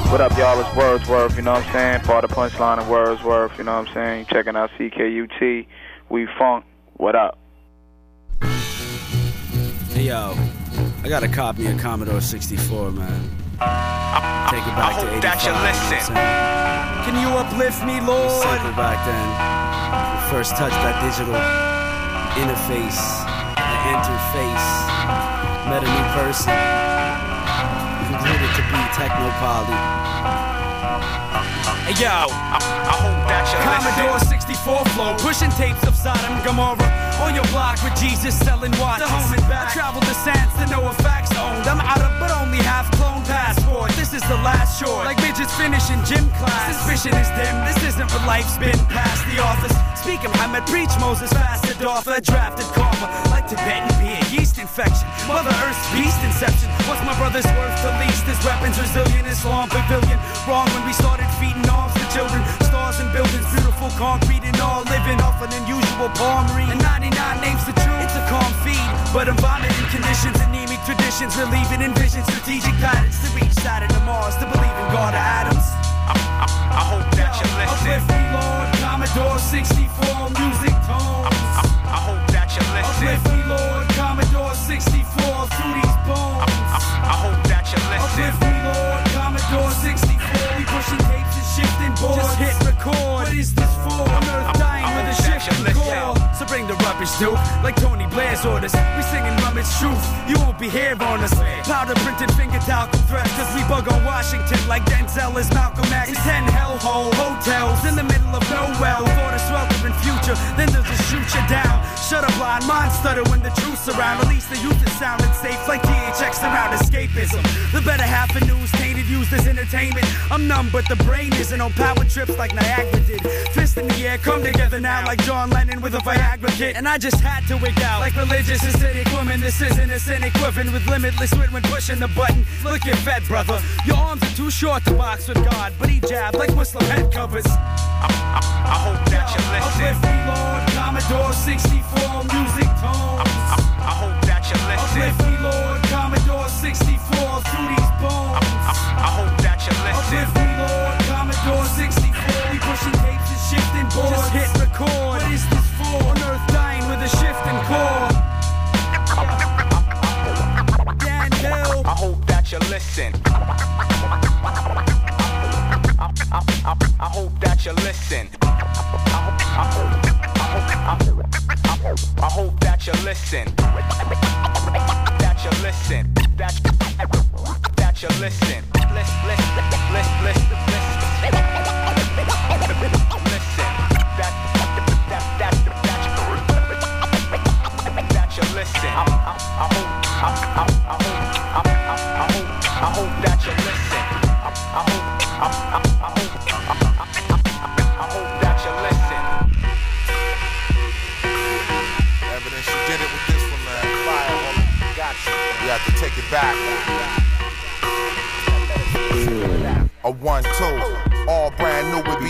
What up, y'all? It's Wordsworth, you know what I'm saying? Part of Punchline and Wordsworth, you know what I'm saying? Checking out CKUT. We funk. What up? Hey, yo. I got a copy of Commodore 64, man. Take it back to 85. That you listen. Can you uplift me, Lord? Simple back then. We first touched that digital interface, that interface. Met a new person. Concluded to be Technopoly. Hey yo, I hope that you Commodore 64 flow, pushing tapes of Sodom and Gomorrah. On your block with Jesus selling watches. The home and back. I traveled the sands to know a facts owned. I'm out of but only half clone passport. This is the last short. Like midgets finishing gym class. Suspicion is dim. This isn't what life's been past the office. Speak of Muhammad, preach Moses, fasted off a drafted karma. Like Tibetan beer, yeast infection. Mother Earth's beast inception. What's my brother's worth the least? His weapons resilient, Islam pavilion. Wrong when we started feeding arms to children. Stars and buildings, beautiful concrete and all living off an unusual palmery. And 99 names the truth. It's a calm feed, but I'm vomiting conditions, anemic traditions, relieving in vision, strategic patterns to reach side of the Mars, to believe in God of Adams. I hope that you listen. Uplift me, Lord, Commodore 64 music tones. I hope that you listen. Uplift me, Lord, Commodore 64 through these bones. I hope that you listen. Uplift me, Lord, Commodore 64. We pushing tapes and shifting boards. Just hit record. What is this for? On Earth dying with a shifting core. So bring the rubbish, dude, like Tony Blair's orders. We singing rummage truth, you won't be here on us. Powder printed finger talcum threats, cause we bug on Washington like Denzel is Malcolm X. In 10 hellhole hotels in the middle of nowhere. For the sweltering future, then they'll just shoot you down. Shut up, blind mind stutter when the truth's around. At least the youth is sounding safe like THX around escapism. The better half of news tainted, used as entertainment. I'm numb, but the brain isn't on power trips like Niagara did. Fist in the air, come together now like John Lennon with a Viagra kit. And I just had to wig out like religious acidic woman. This isn't a cynic quiffin' with limitless wit when pushing the button. Look, you're fed, brother. Your arms are too short to box with God, but he jabbed like Muslim head covers. I hope that you listen. Uplift me, Lord, Commodore 64 music tones. I hope that you listen. Uplift me, Lord, Commodore 64 through these bones. I hope that you listen. Uplift me, Lord, Commodore 64. We pushing tapes and shifting boards. Just hit record. What is this for? On Earth dying with a shifting core. Dan Hill. I hope that you listen. I hope that you listen. I hope that you listen. That you listen. That you listen. To take it back. A 1-2, all brand new with